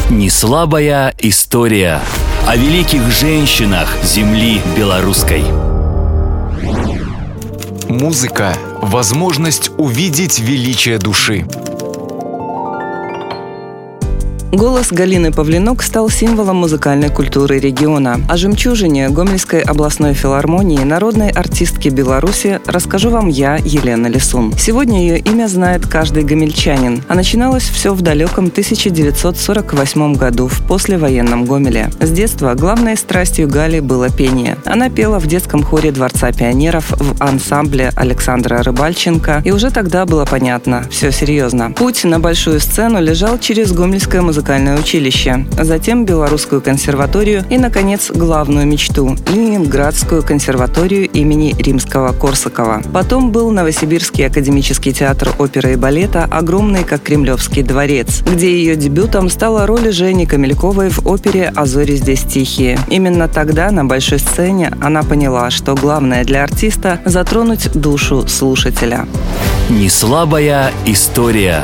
Неслабая история о великих женщинах земли белорусской. Музыка – возможность увидеть величие души. Голос Галины Павлинок стал символом музыкальной культуры региона. О жемчужине Гомельской областной филармонии, народной артистки Беларуси, расскажу вам я, Елена Лисун. Сегодня ее имя знает каждый гомельчанин. А начиналось все в далеком 1948 году в послевоенном Гомеле. С детства главной страстью Гали было пение. Она пела в детском хоре Дворца пионеров в ансамбле Александра Рыбальченко, и уже тогда было понятно – все серьезно. Путь на большую сцену лежал через Гомельское музыкальное училище, затем Белорусскую консерваторию и, наконец, главную мечту – Ленинградскую консерваторию имени Римского-Корсакова. Потом был Новосибирский академический театр оперы и балета, огромный как Кремлевский дворец, где ее дебютом стала роль Жени Камельковой в опере «А зори здесь тихие». Именно тогда на большой сцене она поняла, что главное для артиста – затронуть душу слушателя. Неслабая история.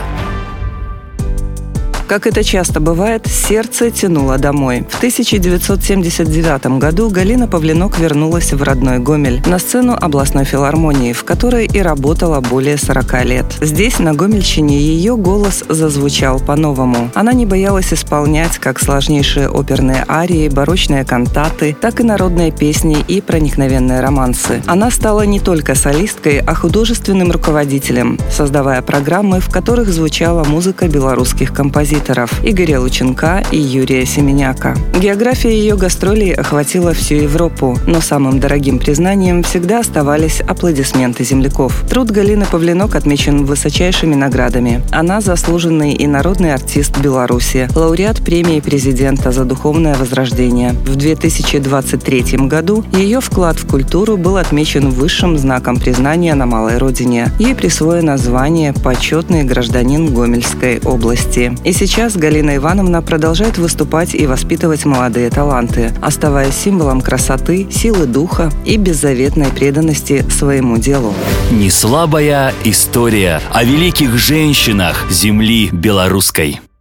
Как это часто бывает, сердце тянуло домой. В 1979 году Галина Павлинок вернулась в родной Гомель, на сцену областной филармонии, в которой и работала более 40 лет. Здесь, на Гомельщине, ее голос зазвучал по-новому. Она не боялась исполнять как сложнейшие оперные арии, барочные кантаты, так и народные песни и проникновенные романсы. Она стала не только солисткой, а художественным руководителем, создавая программы, в которых звучала музыка белорусских композиторов Игоря Лученка и Юрия Семеняка. География ее гастролей охватила всю Европу, но самым дорогим признанием всегда оставались аплодисменты земляков. Труд Галины Павлинок отмечен высочайшими наградами. Она заслуженный и народный артист Беларуси, лауреат премии президента за духовное возрождение. В 2023 году ее вклад в культуру был отмечен высшим знаком признания на малой родине. Ей присвоено звание «Почетный гражданин Гомельской области». И сейчас Галина Ивановна продолжает выступать и воспитывать молодые таланты, оставаясь символом красоты, силы духа и беззаветной преданности своему делу. Неслабая история о великих женщинах земли белорусской.